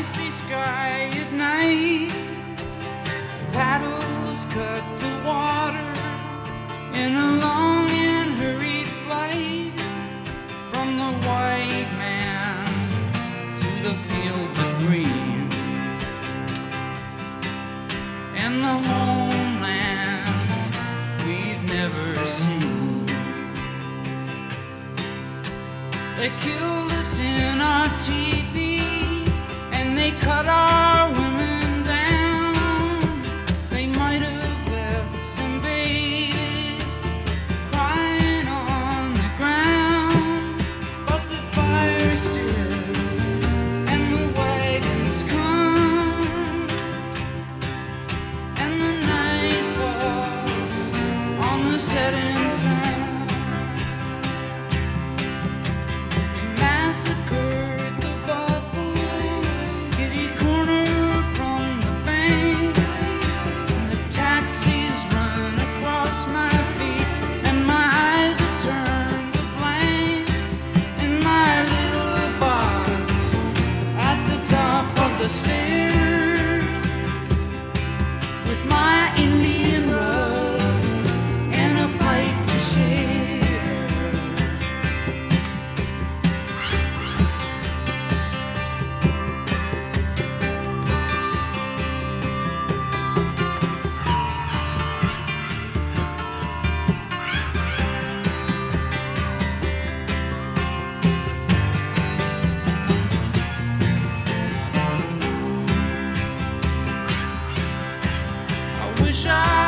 icy sky at night. Paddles cut the water in a long and hurried flight from the white man to the fields of green and the homeland we've never seen. They killed us in our teepee and they cut our women down. They might have left some babies crying on the ground, but the fire stills and the wagons come and the night falls on the setting sun. Massacred the buffalo, kitty corner from the bank, and the taxis run across my feet, and my eyes have turned to blanks in my little box at the top of the stairs with my Indian rug and a pipe to share. I wish I